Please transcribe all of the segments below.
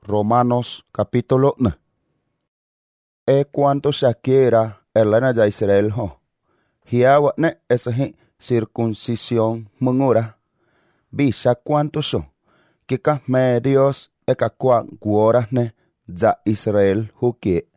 Romanos capítulo 1. E cuanto shakira elana ya Israel ho. Hiawa ne esahi circuncisión mungura. Bisha cuanto so. Kika me Dios eka kwa guoras ne za Israel hukie.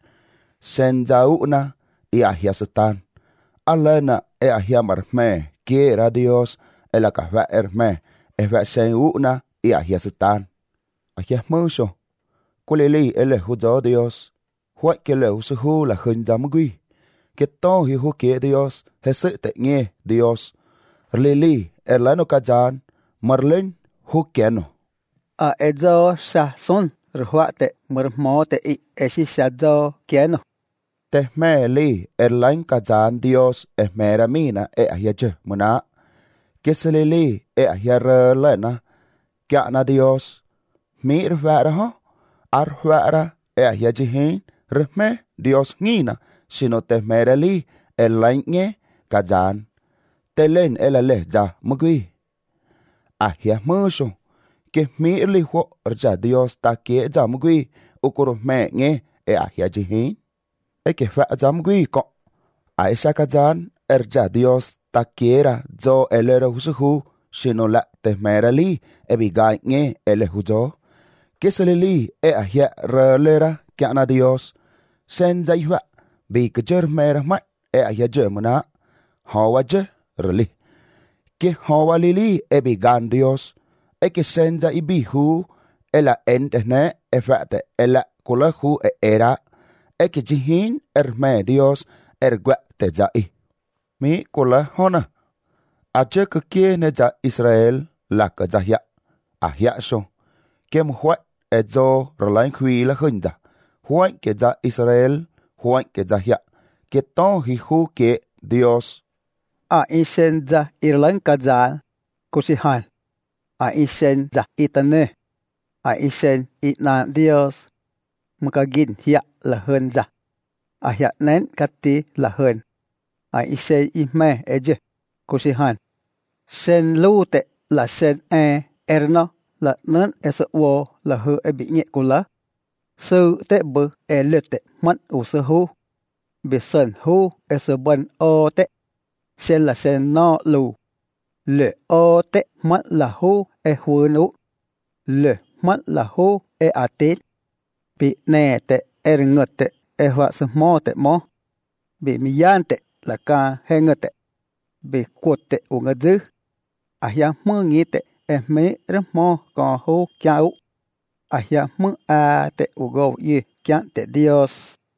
Senjauna y ahia satan. Alena e ahia marme quiera Dios el va erme eva senuna y ahia satan. Ahia mucho. Kulili ele hujo Dios. Huat ke le usuhu la khun jamugui. Que to hi hu ke Dios hese te nge Dios. Lili erlano kajan marlen hu keno. A ezo sa son ruate murmote I esi sazo keno. Te me li erlain kajan Dios esmera mina e ahyaje muna. Que se lili e ahyara lena. Kya na Dios. Mir vara ho. Ar vara e ahyajihin. Rehme Dios ngina. Sino te mereli erlain nge kajan. Te len elale ja mugui. Ahya muso. Que mi li ho rja Dios ta ke jamgui ukuro me nge e ahya jihin e que fa jamgui ko aisha kajan erja Dios ta quiera zo elero husu sino la te merali e bigai nge ele hujo que se li e ahya relera que ana Dios sen jaiwa bi kejer merah mat e ahya jemuna hawa je reli que hawa lili e bigan Dios e que senja ibihu ela entene e fate ela kulahu e era e que jihin erme Dios ergwa te jai mi kula hona aje ke kie ne ja Israel la ka jahya ahya so ke muhwa e zo rolain khui la khunja huai ke ja Israel huai ke jahya ke to hi hu ke Dios A isenza irlan kazal kusihan. A isen za itane. A isen itna Dios. Makagin hiya lahun za. A hiya nen kati lahun. A isen ime eje kusihan. Sen lute la sen erno la nen esa wo lahu ebinye kula. Su te bu elete man usuhu. Bisen hu esa ban o te. Sen la sen no lu. Le o te mat la hu e huenu. Le mat la hu e atit. Bi ne te eringote e wa se mo te mo. Bi miyante la ka hengote. Bi kuote ungadzu. Ahya mungi te e me re mo kon hu kiau. Ahya mung a te ugo ye kian te Dios.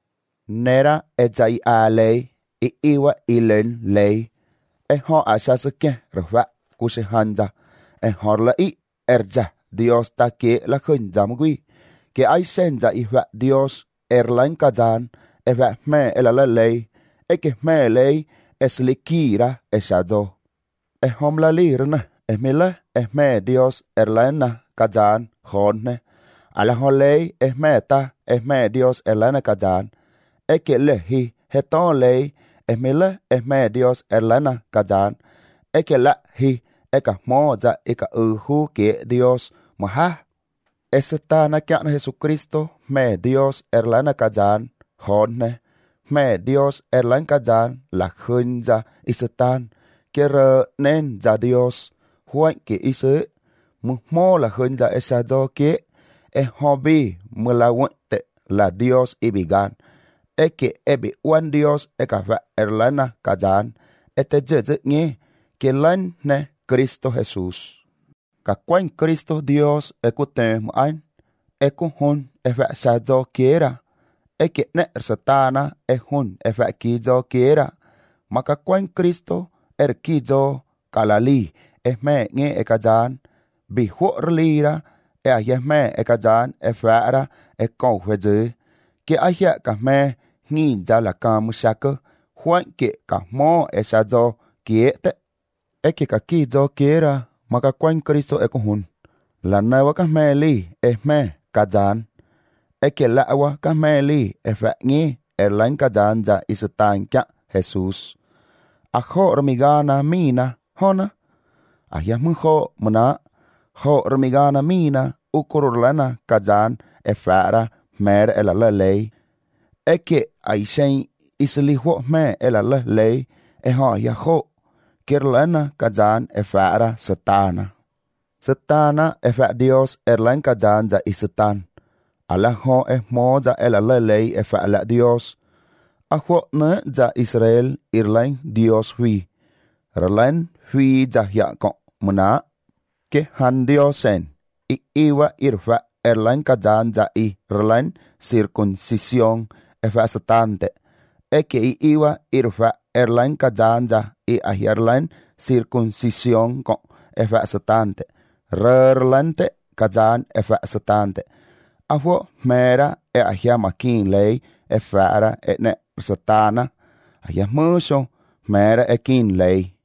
Nera e jai a lei I iwa ilen lei e ho asasake rwa kusihanja e horla I erja Dios ta ke la khun jamgui ke ai senja I va Dios erlain kajan e va me elala lei e ke me lei eslikira e shado e homla lirna e mila e me Dios erlaina kajan khonne ala holei e meta e me Dios erlaina kajan e ke lehi heton lei e mila e me Dios erlaina kajan e ke la hi e ka moja e ka hu ke Dios maha e setana kya na Jesucristo me Dios erlaina kajan honne me Dios erlain kajan la khunja isetan ke re nen ja Dios huai ke ise mu mo la khunja esa do ke e hobi mulawte la Dios ibigan e que ebi wan Dios e ka va erlana kajan e te je nge que lan ne Cristo Jesús ka kwan Cristo Dios e ku te an e ku hon e va sa do quiera e que ne satana e hon e va ki do quiera maka kwan Cristo ki do kalali e me nge e kajan bi ho lira e a me e kajan e fara e kon hweje que ahia ka me ni ja la ka musaka huan ke ka mo esa do kiete e que ka ki do quiera maka kwan Cristo e kuhun la nawa ka me li e me kajan e que la awa ka me li e fa ni erlain kajan ja isatan kya Jesus a ho ramigana mina hona ahia mun ho muna ho ramigana mina ukurulana kazan e fara mer e la lei e che ai sen isli ho me e la lei e ha ya ho kirlana kazan e fara satana e fa Dios erlan kazan za isatan ala ho e mo za e la lei e fa la Dios a ho ne za Israel irlan Dios hui Ralen hui za ya ko muna ke han Diosen iwa irfa erlan kazan za i ralen circuncisión e fa satante e que iwa irfa erlan kazan za i ahierlan circuncisión ko e fa satante rerlante kazan e fa satante avo mera e ahia makin lei e fara e ne satana ahia muso mera e kin lei